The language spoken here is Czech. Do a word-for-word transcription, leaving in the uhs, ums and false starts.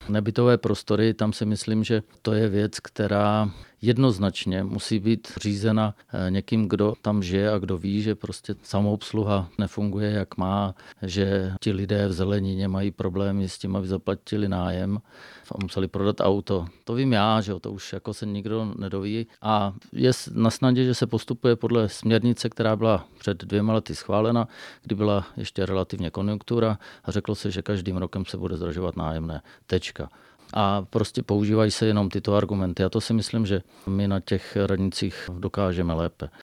Nebytové prostory, tam si myslím, že to je věc, která jednoznačně musí být řízena někým, kdo tam žije a kdo ví, že prostě samoobsluha nefunguje, jak má, že ti lidé v zelenině mají problémy s tím, aby zaplatili nájem a museli prodat auto. To vím já, že to už jako se nikdo nedoví a je na snadě, že se postupuje podle směrnice, která byla před dvěma lety schválena, kdy byla ještě relativně konjunktura a řeklo se, že každým rokem se bude zdražovat nájemné. Tečka. A prostě používají se jenom tyto argumenty. A to si myslím, že my na těch radnicích dokážeme lépe.